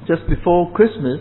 just before Christmas,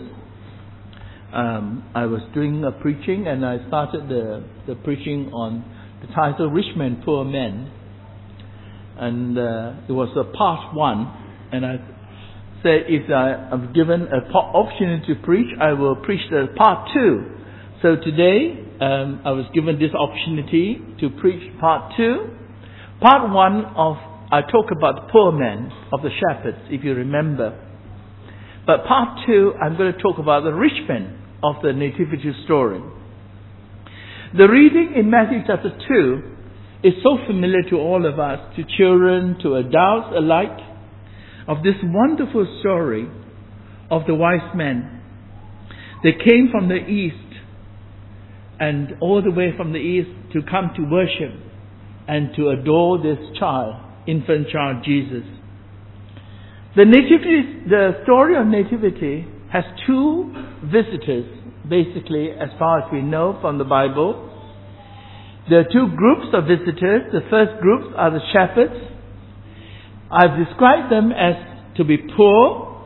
I was doing a preaching, and I started the preaching on the title "Rich Men, Poor Men," and it was a part 1. And I said, if I'm given an opportunity to preach, I will preach the part 2. So today, I was given this opportunity to preach part 2. Part 1 I talk about the poor men of the shepherds, if you remember. But part 2, I'm going to talk about the rich men of the nativity story. The reading in Matthew chapter 2 is so familiar to all of us, to children, to adults alike, of this wonderful story of the wise men. They came from the east, and all the way from the east to come to worship and to adore this infant child Jesus. The story of nativity has 2 visitors, basically, as far as we know from the Bible. There are 2 groups of visitors. The first group are the shepherds. I've described them as to be poor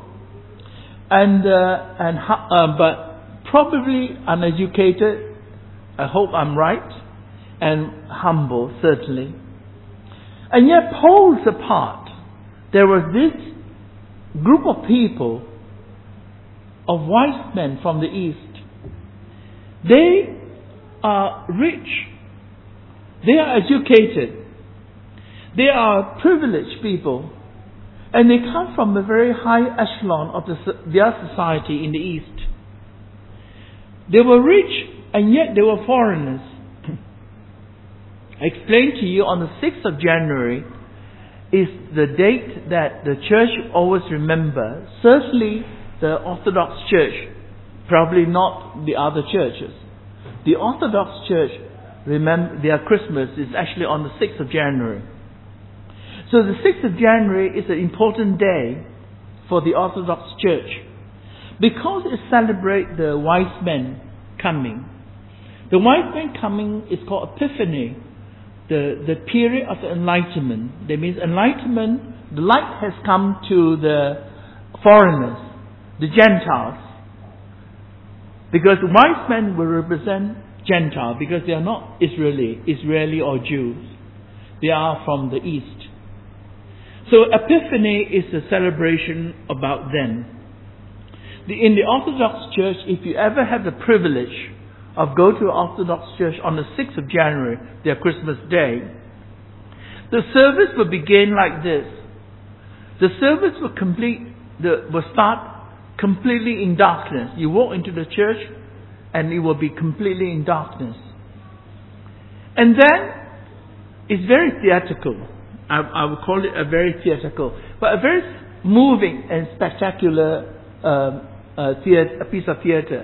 but probably uneducated. I hope I'm right, and humble, certainly. And yet, poles apart, there was this group of people, of wise men from the east. They are rich. They are educated. They are privileged people. And they come from a very high echelon of their society in the east. They were rich, and yet they were foreigners. I explained to you on the 6th of January is the date that the church always remember. Certainly the Orthodox Church, probably not the other churches. The Orthodox Church, remember their Christmas is actually on the 6th of January. So the 6th of January is an important day for the Orthodox Church because it celebrates the wise men coming. The wise men coming is called Epiphany, the period of the Enlightenment. That means Enlightenment, the light has come to the foreigners, the Gentiles. Because the wise men will represent Gentile, because they are not Israeli or Jews. They are from the east. So Epiphany is a celebration about them. In the Orthodox Church, if you ever have the privilege of go to an Orthodox Church on the 6th of January, their Christmas Day, the service will begin like this. The service will start completely in darkness. You walk into the church and it will be completely in darkness. And then it's very theatrical. I would call it a very theatrical, but a very moving and spectacular piece of theatre.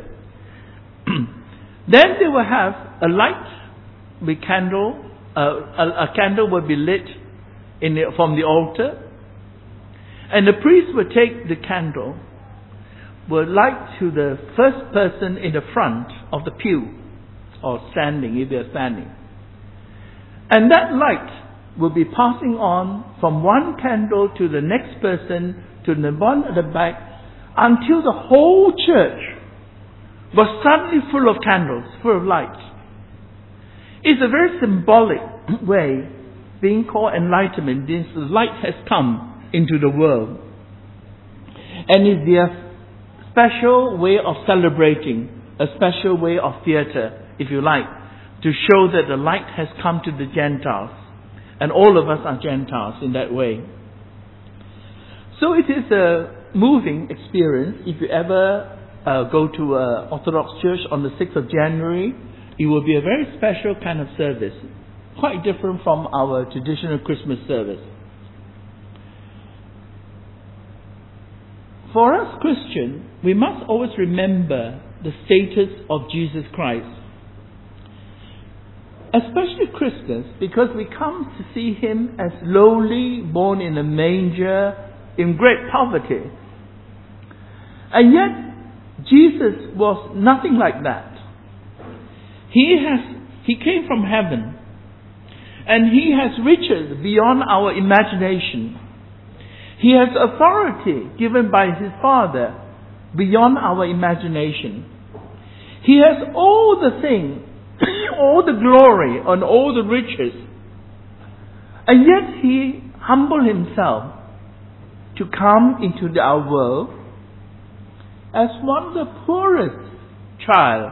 Then they will have a light with candle. A candle will be lit from the altar, and the priest will take the candle, will light to the first person in the front of the pew, or standing if they are standing, and that light will be passing on from one candle to the next person, to the one at the back, until the whole church was suddenly full of candles, full of light. It's a very symbolic way, being called enlightenment, means the light has come into the world. And it's their special way of celebrating, a special way of theatre, if you like, to show that the light has come to the Gentiles. And all of us are Gentiles in that way. So it is a moving experience. If you ever go to an Orthodox church on the 6th of January, it will be a very special kind of service. Quite different from our traditional Christmas service. For us Christians, we must always remember the status of Jesus Christ. Especially Christmas, because we come to see Him as lowly, born in a manger, in great poverty. And yet, Jesus was nothing like that. He came from heaven, and He has riches beyond our imagination. He has authority given by His Father beyond our imagination. He has all the things, all the glory and all the riches. And yet He humbled Himself to come into our world as one of the poorest child.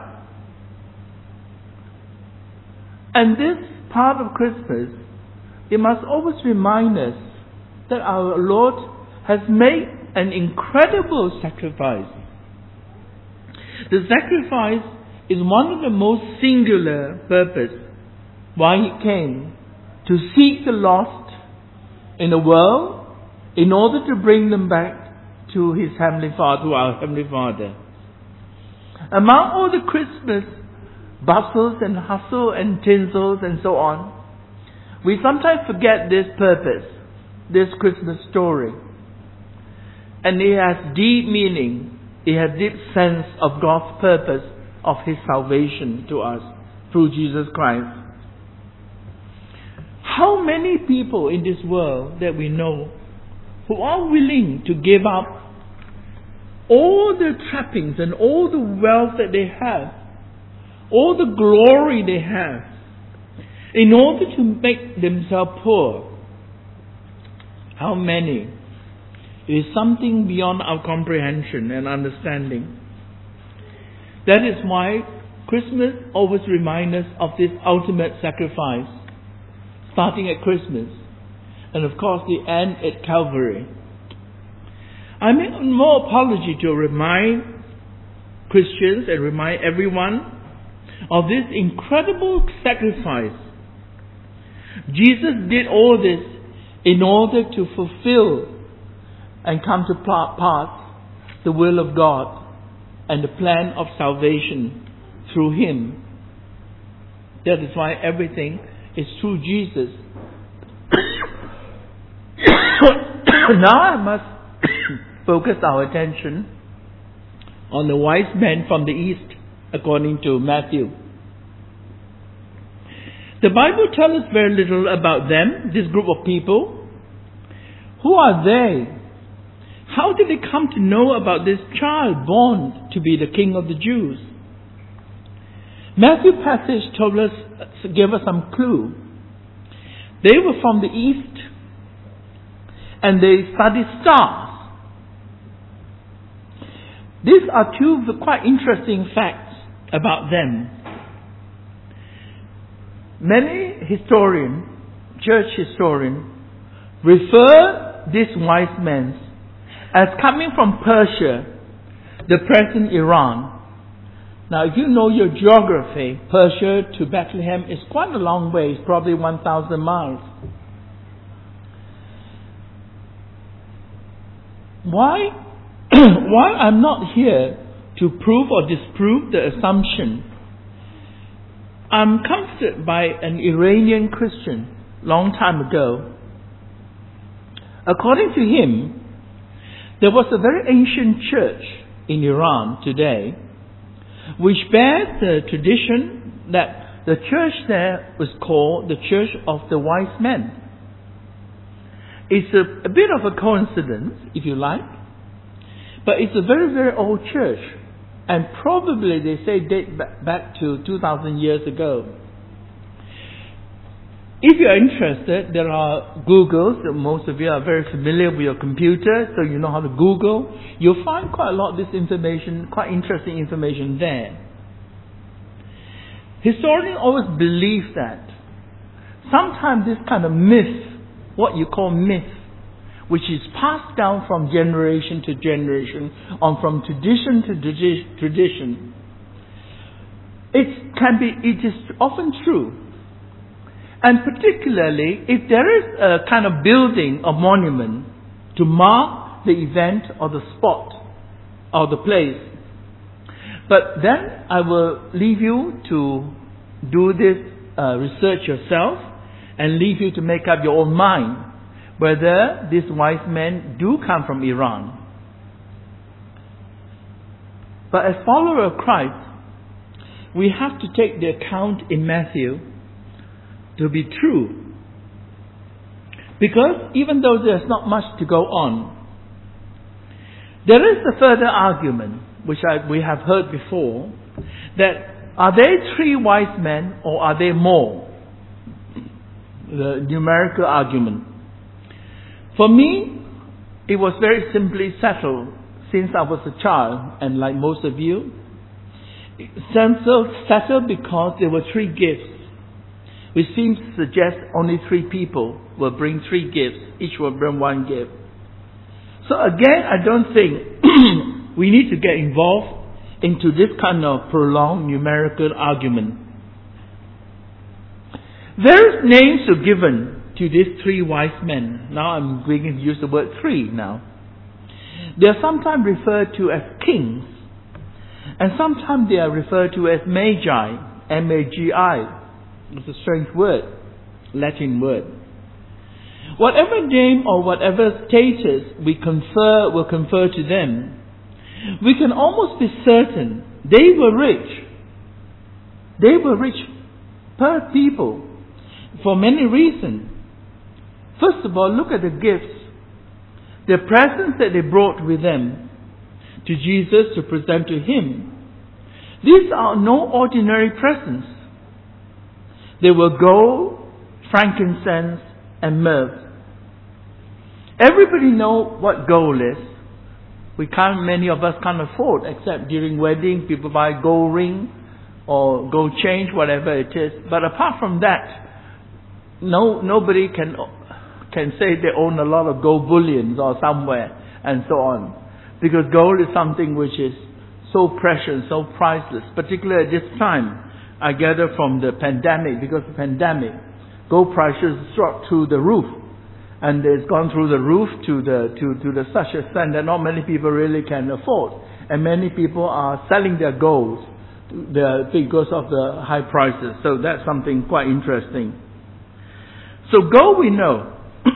And this part of Christmas, it must always remind us that our Lord has made an incredible sacrifice. The sacrifice is one of the most singular purpose why He came, to seek the lost in the world in order to bring them back to His Heavenly Father, to our Heavenly Father. Among all the Christmas bustles and hustle and tinsels and so on, we sometimes forget this purpose, this Christmas story. And it has deep meaning. It has deep sense of God's purpose of His salvation to us through Jesus Christ. How many people in this world that we know who are willing to give up all the trappings and all the wealth that they have, all the glory they have, in order to make themselves poor? How many? It is something beyond our comprehension and understanding. That is why Christmas always reminds us of this ultimate sacrifice, starting at Christmas, and of course the end at Calvary. I make no apology to remind Christians and remind everyone of this incredible sacrifice. Jesus did all this in order to fulfill and come to pass the will of God and the plan of salvation through Him. That is why everything is through Jesus. Now I must focus our attention on the wise men from the east, according to Matthew. The Bible tells us very little about them, this group of people. Who are they? How did they come to know about this child born to be the King of the Jews? Matthew's passage gave us some clue. They were from the east, and they studied stars. These are two quite interesting facts about them. Many historians, church historians, refer these wise men as coming from Persia, the present Iran. Now, if you know your geography, Persia to Bethlehem is quite a long way. It's probably 1,000 miles. Why I'm not here to prove or disprove the assumption. I'm comforted by an Iranian Christian long time ago. According to him, there was a very ancient church in Iran today which bears the tradition that the church there was called the Church of the Wise Men. It's a bit of a coincidence, if you like, but it's a very, very old church, and probably they say date back to 2,000 years ago. If you're interested, there are Googles. Most of you are very familiar with your computer, so you know how to Google. You'll find quite a lot of this information, quite interesting information there. Historians always believe that sometimes this kind of myth, what you call myth, which is passed down from generation to generation, on from tradition to tradition, it is often true. And particularly, if there is a kind of building or monument to mark the event or the spot or the place. But then I will leave you to do this research yourself and leave you to make up your own mind whether these wise men do come from Iran. But as followers of Christ, we have to take the account in Matthew to be true. Because even though there's not much to go on, There is a further argument, which we have heard before, that are they 3 wise men or are they more? The numerical argument. For me, it was very simply settled since I was a child, and like most of you, settled because there were 3 gifts, which seems to suggest only 3 people will bring 3 gifts, each will bring 1 gift. So again, I don't think we need to get involved into this kind of prolonged numerical argument. Various names were given to these 3 wise men. Now I'm beginning to use the word 3 now. They are sometimes referred to as kings, and sometimes they are referred to as magi, M-A-G-I. It's a strange word, Latin word. Whatever name or whatever status will confer to them, we can almost be certain they were rich. They were rich per people for many reasons. First of all, look at the gifts. The presents that they brought with them to Jesus to present to Him. These are no ordinary presents. They were gold, frankincense, and myrrh. Everybody knows what gold is. Many of us can't afford, except during wedding, people buy gold ring or gold change, whatever it is. But apart from that, nobody can say they own a lot of gold bullions or somewhere and so on. Because gold is something which is so precious, so priceless, particularly at this time. I gather from the pandemic, because of the pandemic, gold prices struck through the roof. And it's gone through the roof to the such extent that not many people really can afford. And many people are selling their gold because of the high prices. So that's something quite interesting. So gold we know.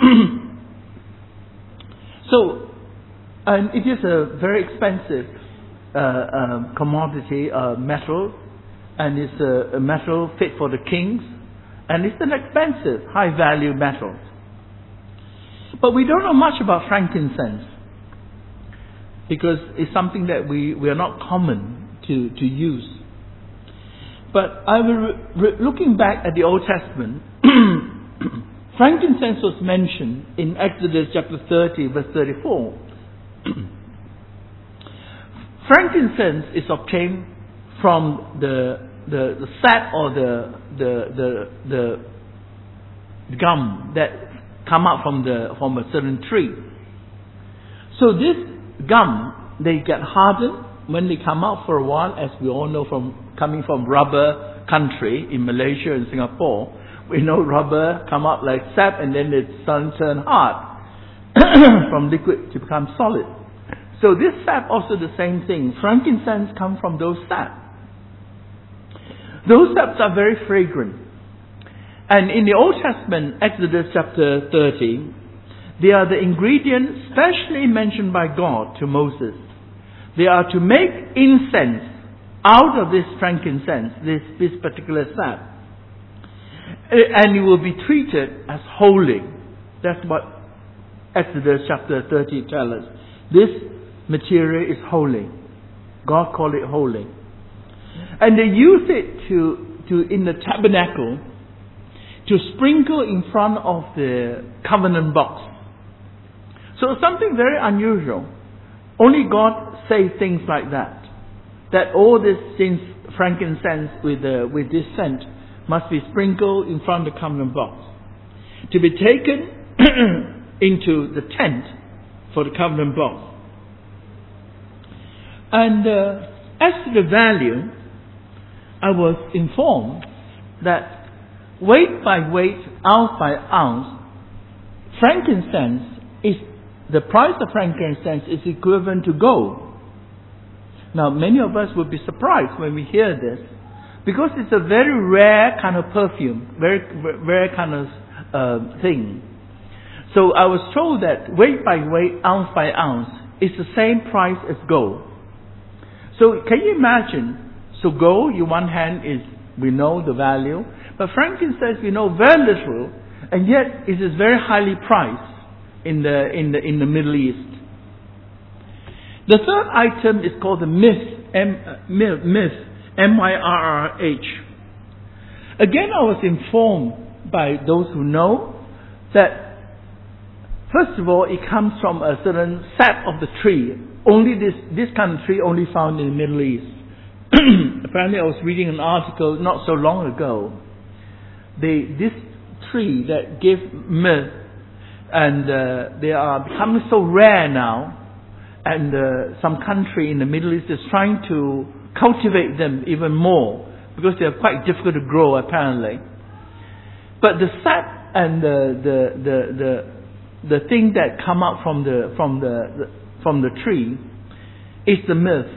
And it is a very expensive commodity, metal, and it's a metal fit for the kings, and it's an expensive, high value metal. But we don't know much about frankincense, because it's something that we are not common to use. But looking back at the Old Testament, frankincense was mentioned in Exodus chapter 30, verse 34. Frankincense is obtained from the sap or the gum that come out from a certain tree. So this gum, they get hardened when they come out for a while, as we all know coming from rubber country in Malaysia and Singapore. We know rubber come out like sap and then it turn hard from liquid to become solid. So this sap also the same thing. Frankincense comes from those sap. Those saps are very fragrant. And in the Old Testament, Exodus chapter 30, they are the ingredients specially mentioned by God to Moses. They are to make incense out of this frankincense, this particular sap. And it will be treated as holy. That's what Exodus chapter 30 tells us. This material is holy. God called it holy. And they use it to in the tabernacle to sprinkle in front of the covenant box. So something very unusual. Only God says things like that. That all this frankincense with this scent must be sprinkled in front of the covenant box, to be taken into the tent for the covenant box. And as to the value, I was informed that weight by weight, ounce by ounce, the price of frankincense is equivalent to gold. Now, many of us would be surprised when we hear this, because it's a very rare kind of perfume, very rare kind of thing. So I was told that weight by weight, ounce by ounce, is the same price as gold. So can you imagine? So gold, in one hand, we know the value, but frankincense we know very little, and yet it is very highly priced in the Middle East. The third item is called the myth, M-Y-R-R-H. Again, I was informed by those who know that, first of all, it comes from a certain sap of the tree. Only this kind of tree only found in the Middle East. Apparently, I was reading an article not so long ago. This tree that gives myrrh, and they are becoming so rare now, and some country in the Middle East is trying to cultivate them even more because they are quite difficult to grow, apparently. But the sap and the thing that come out from the tree is the myrrh.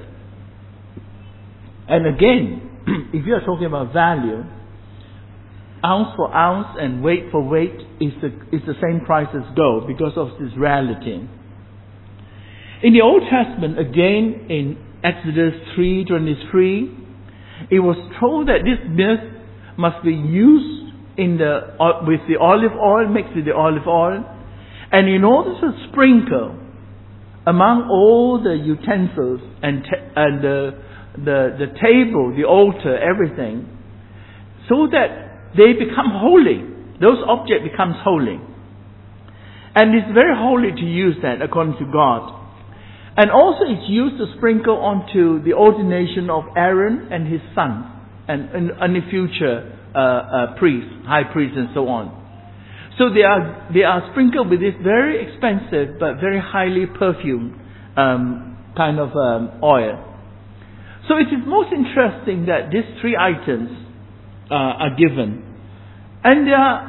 And again, if you are talking about value, ounce for ounce and weight for weight is the same price as gold because of this reality. In the Old Testament, again in Exodus 3:23, it was told that this myrrh must be used with the olive oil, mixed with the olive oil, and in order to sprinkle among all the utensils and the table, the altar, everything, so that they become holy. Those objects becomes holy. And it's very holy to use that according to God. And also it's used to sprinkle onto the ordination of Aaron and his son and the future priests, high priests and so on. So they are sprinkled with this very expensive but very highly perfumed kind of oil. So it is most interesting that these three items are given, and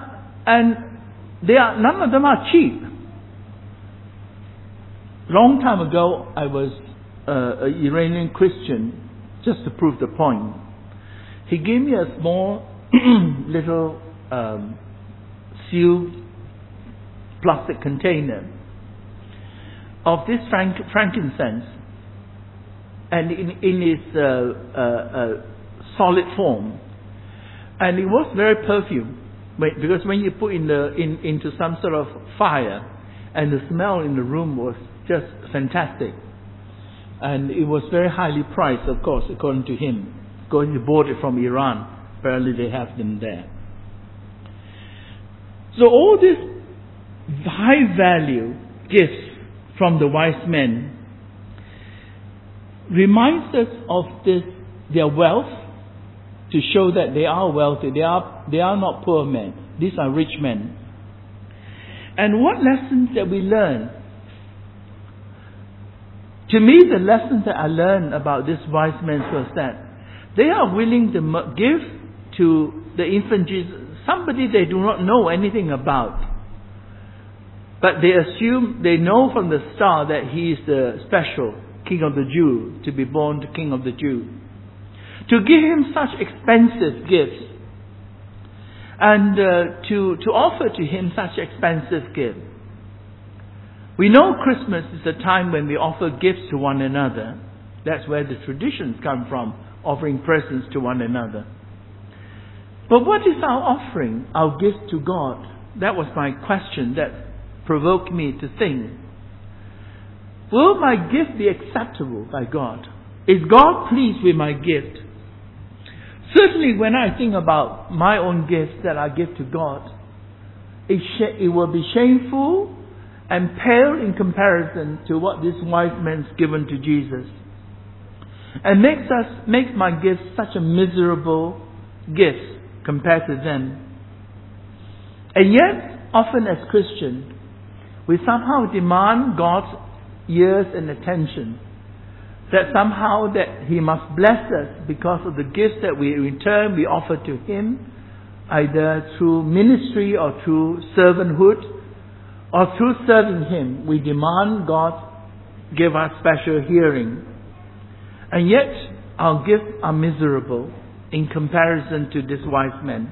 none of them are cheap. Long time ago, I was an Iranian Christian, just to prove the point. He gave me a small little sealed plastic container of this frankincense, and in its solid form, and it was very perfumed because when you put into some sort of fire, and the smell in the room was just fantastic, and it was very highly priced, of course, according to him, because he bought it from Iran. Apparently, they have them there. So all these high value gifts from the wise men reminds us of their wealth, to show that they are wealthy. They are not poor men. These are rich men. And what lessons that we learn? To me, the lessons that I learned about these wise men was that they are willing to give to the infant Jesus, somebody they do not know anything about. But they know from the start that he is the special King of the Jews, to be born to King of the Jews. To give him such expensive gifts, and to offer to him such expensive gifts. We know Christmas is a time when we offer gifts to one another. That's where the traditions come from, offering presents to one another. But what is our offering, our gift to God? That was my question that provoked me to think. Will my gift be acceptable by God? Is God pleased with my gift? Certainly when I think about my own gifts that I give to God, it will be shameful and pale in comparison to what this wise man's given to Jesus. And makes my gift such a miserable gift compared to them. And yet, often as Christians, we somehow demand God's ears and attention. That somehow that He must bless us because of the gifts that we offer to Him, either through ministry or through servanthood, or through serving Him. We demand God give us special hearing. And yet, our gifts are miserable in comparison to this wise man.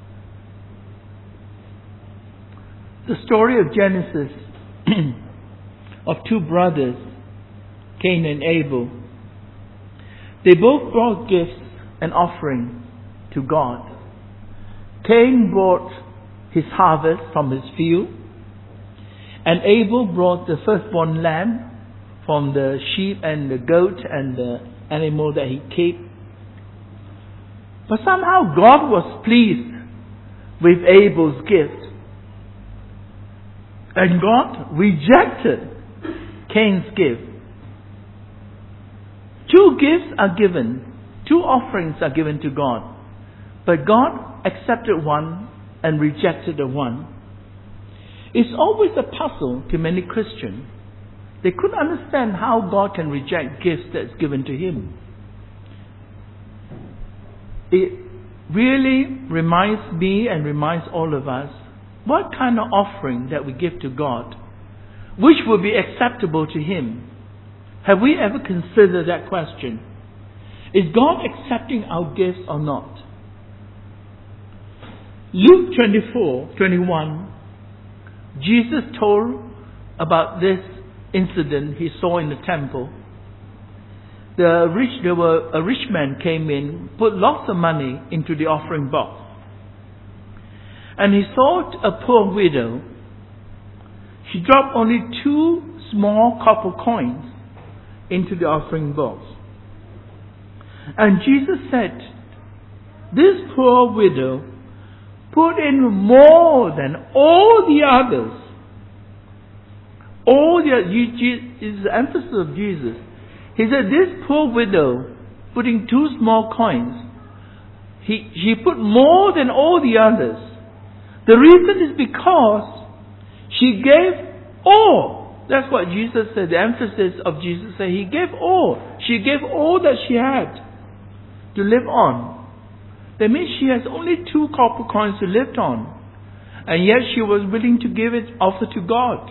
The story of Genesis of two brothers, Cain and Abel. They both brought gifts and offering to God. Cain brought his harvest from his field, and Abel brought the firstborn lamb from the sheep and the goat and the animal that he kept. But somehow God was pleased with Abel's gift. And God rejected Cain's gift. Two gifts are given. Two offerings are given to God. But God accepted one and rejected the one. It's always a puzzle to many Christians. They couldn't understand how God can reject gifts that's given to Him. It really reminds me and reminds all of us what kind of offering that we give to God, which will be acceptable to Him. Have we ever considered that question? Is God accepting our gifts or not? Luke 24:21, Jesus told about this incident he saw in the temple. A rich man came in, put lots of money into the offering box. And he saw a poor widow. She dropped only 2 small copper coins into the offering box. And Jesus said, this poor widow put in more than all the others. Is the emphasis of Jesus. He said, this poor widow, putting 2 small coins, she put more than all the others. The reason is because she gave all. That's what Jesus said. The emphasis of Jesus said, He gave all. She gave all that she had to live on. That means she has only 2 copper coins to live on. And yet she was willing to give it, offer to God.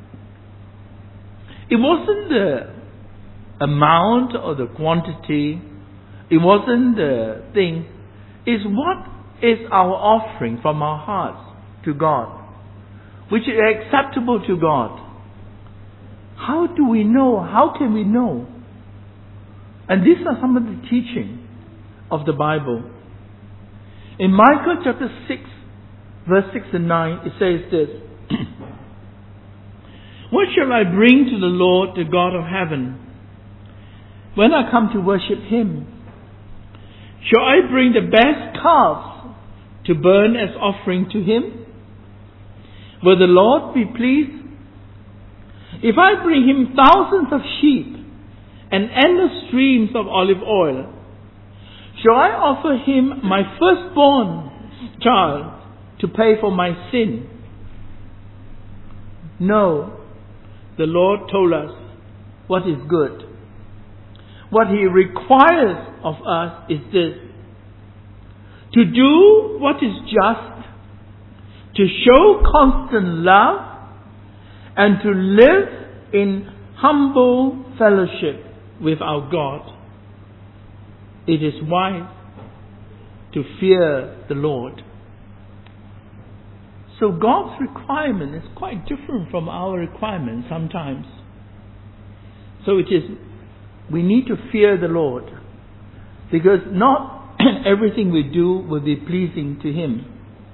It wasn't the amount or the quantity. It wasn't the thing. It's what is our offering from our hearts to God, which is acceptable to God. How do we know? How can we know? And these are some of the teaching of the Bible. In Micah chapter 6, verse 6 and 9, it says this. What shall I bring to the Lord, the God of heaven, when I come to worship Him? Shall I bring the best calves to burn as offering to Him? Will the Lord be pleased? If I bring Him thousands of sheep and endless streams of olive oil, shall I offer Him my firstborn child to pay for my sin? No. The Lord told us what is good. What He requires of us is this: to do what is just, to show constant love, and to live in humble fellowship with our God. It is wise to fear the Lord. So God's requirement is quite different from our requirement sometimes. So we need to fear the Lord, because not everything we do will be pleasing to Him.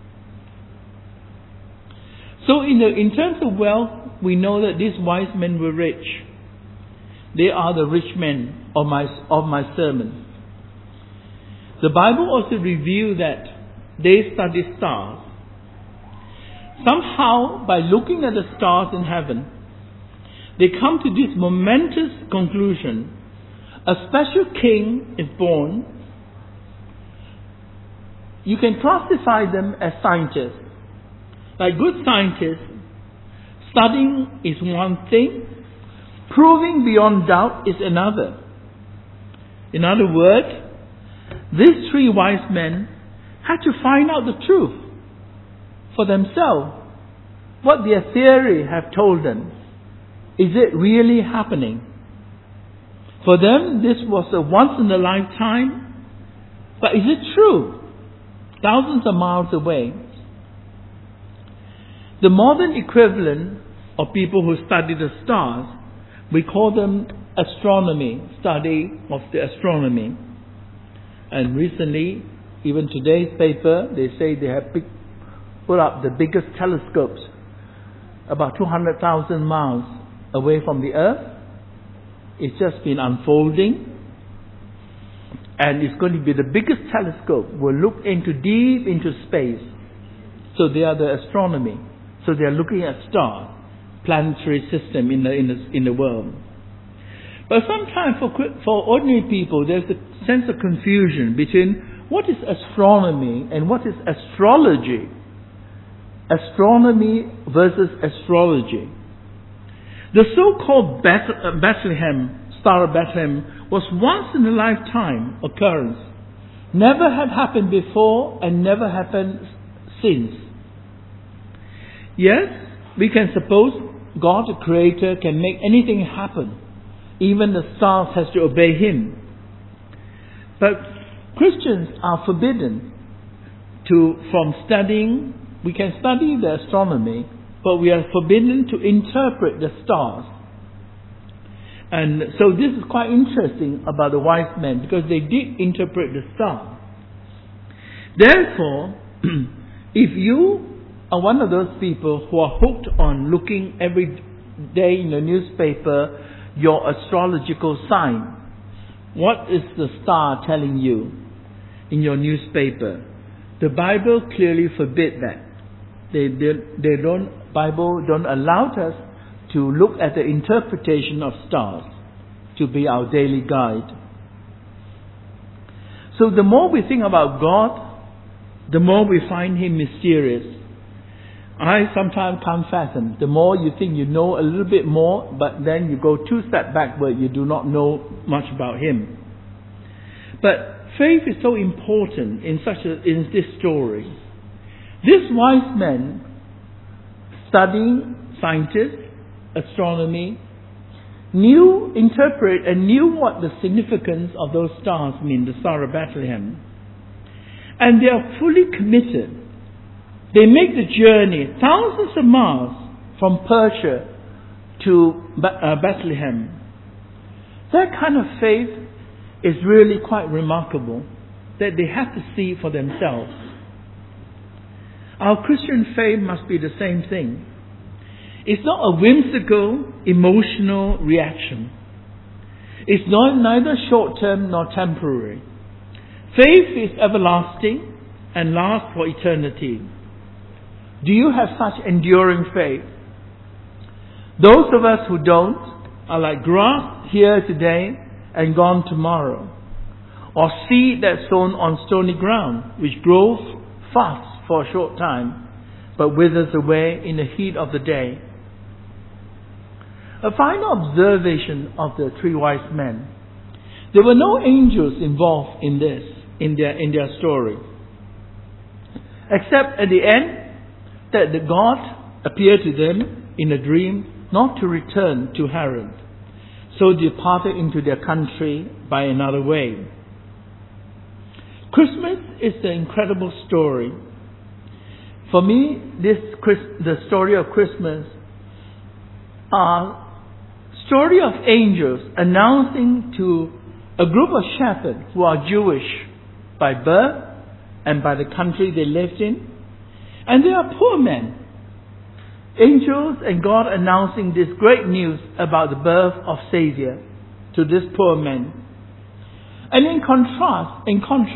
So in terms of wealth, we know that these wise men were rich. They are the rich men of my sermon. The Bible also reveals that they studied stars. Somehow, by looking at the stars in heaven, they come to this momentous conclusion. A special king is born. You can classify them as scientists. Like good scientists, studying is one thing, proving beyond doubt is another. In other words, these 3 wise men had to find out the truth for themselves. What their theory have told them. Is it really happening? For them, this was a once in a lifetime. But is it true? Thousands of miles away. The modern equivalent of people who study the stars, we call them astronomy, study of the astronomy. And recently, even today's paper, they say they have put up the biggest telescopes about 200,000 miles away from the Earth. It's just been unfolding. And it's going to be the biggest telescope. Will look deep into space. So they are the astronomy. So they are looking at stars, planetary system in the world. But sometimes for ordinary people, there's a sense of confusion between what is astronomy and what is astrology. Astronomy versus astrology. The so-called Bethlehem, Star of Bethlehem, was once in a lifetime occurrence. Never had happened before and never happened since. Yes, we can suppose God, the Creator, can make anything happen. Even the stars has to obey Him. But Christians are forbidden from studying. We can study the astronomy, but we are forbidden to interpret the stars. And so this is quite interesting about the wise men, because they did interpret the stars. Therefore, if you are one of those people who are hooked on looking every day in the newspaper, your astrological sign, what is the star telling you in your newspaper? The Bible clearly forbids that. Bible don't allow us to look at the interpretation of stars to be our daily guide. So the more we think about God, the more we find Him mysterious. I sometimes can't fathom. The more you think you know a little bit more, but then you go 2 steps backward, you do not know much about Him. But faith is so important in this story. This wise man, studying scientists, astronomy, interpret and knew what the significance of those stars mean, the Star of Bethlehem. And they are fully committed. They make the journey thousands of miles from Persia to Bethlehem. That kind of faith is really quite remarkable, that they have to see for themselves. Our Christian faith must be the same thing. It's not a whimsical, emotional reaction. It's neither short-term nor temporary. Faith is everlasting and lasts for eternity. Do you have such enduring faith? Those of us who don't are like grass here today and gone tomorrow, or seed that's sown on stony ground, which grows fast for a short time, but withers away in the heat of the day. A final observation of the 3 wise men. There were no angels involved in this, in their story, except at the end that the God appeared to them in a dream not to return to Haran, so departed into their country by another way. Christmas is an incredible story. For me, the story of Christmas are story of angels announcing to a group of shepherds who are Jewish by birth and by the country they lived in. And they are poor men. Angels and God announcing this great news about the birth of Savior to this poor man. And in contrast,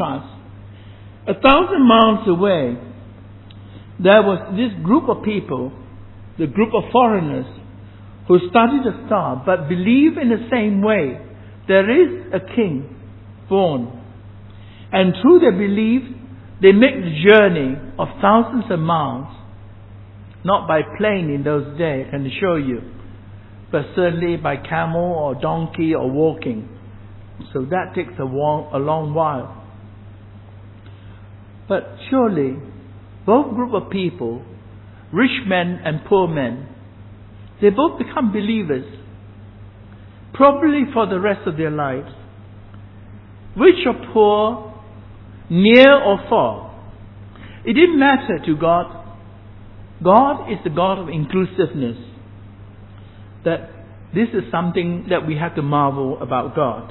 1,000 miles away, there was this group of people, the group of foreigners, who study the star but believe in the same way. There is a king born. And through their belief, they make the journey of thousands of miles. Not by plane in those days, I can assure you, but certainly by camel or donkey or walking. So that takes a long while. But surely, both group of people, rich men and poor men, they both become believers, probably for the rest of their lives. Rich or poor, near or far, it didn't matter to God. God is the God of inclusiveness. That this is something that we have to marvel about God.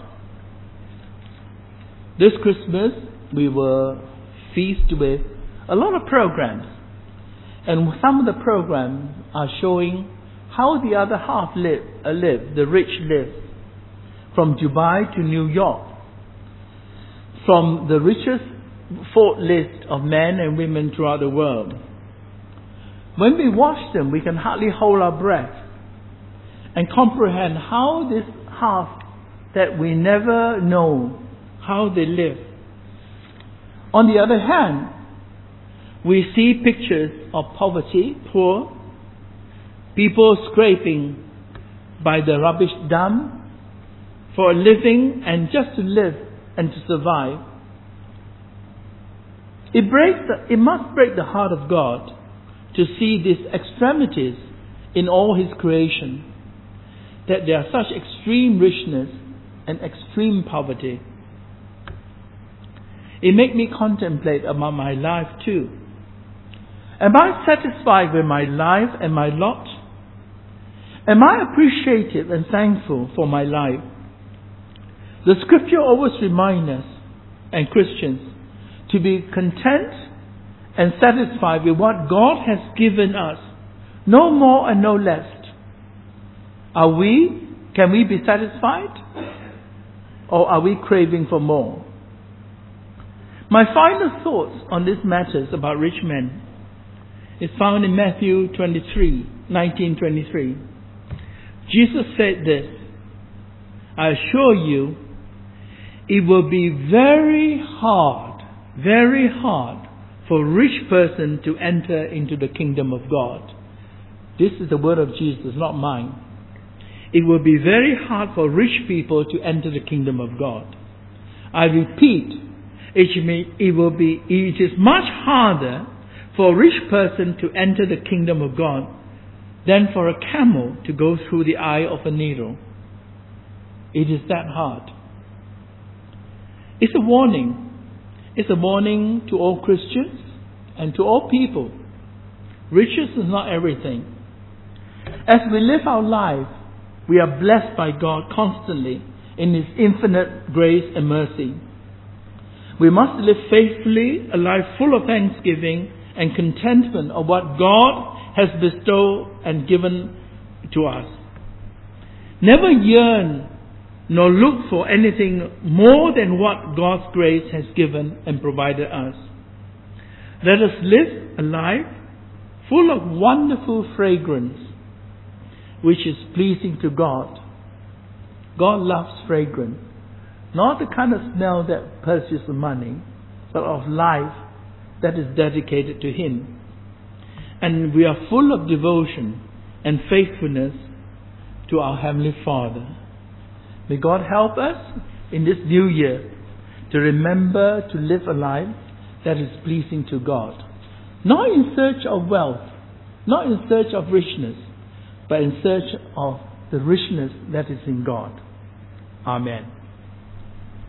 This Christmas, we were feasted with a lot of programs. And some of the programs are showing how the other half live, the rich live. from Dubai to New York, from the richest fourth list of men and women throughout the world. When we watch them, we can hardly hold our breath and comprehend how this half that we never know how they live. On the other hand, we see pictures of poverty, poor, people scraping by the rubbish dump for a living and just to live and to survive. It must break the heart of God to see these extremities in all His creation, that there are such extreme richness and extreme poverty. It makes me contemplate about my life too. Am I satisfied with my life and my lot? Am I appreciative and thankful for my life? The Scripture always reminds us, and Christians, to be content and satisfied with what God has given us, no more and no less. Can we be satisfied? Or are we craving for more? My final thoughts on these matters about rich men is found in Matthew 19:23. Jesus said this, I assure you, it will be very hard for a rich person to enter into the kingdom of God. This is the word of Jesus, not mine. It will be very hard for rich people to enter the kingdom of God. I repeat, it is much harder for a rich person to enter the kingdom of God than for a camel to go through the eye of a needle. It is that hard. It's a warning. It's a warning to all Christians and to all people. Riches is not everything. As we live our life, we are blessed by God constantly in His infinite grace and mercy. We must live faithfully, a life full of thanksgiving and contentment of what God has bestowed and given to us. Never yearn nor look for anything more than what God's grace has given and provided us. Let us live a life full of wonderful fragrance, which is pleasing to God. God loves fragrance, not the kind of smell that purchases money, but of life that is dedicated to Him. And we are full of devotion and faithfulness to our Heavenly Father. May God help us in this new year to remember to live a life that is pleasing to God. Not in search of wealth, not in search of richness, but in search of the richness that is in God. Amen.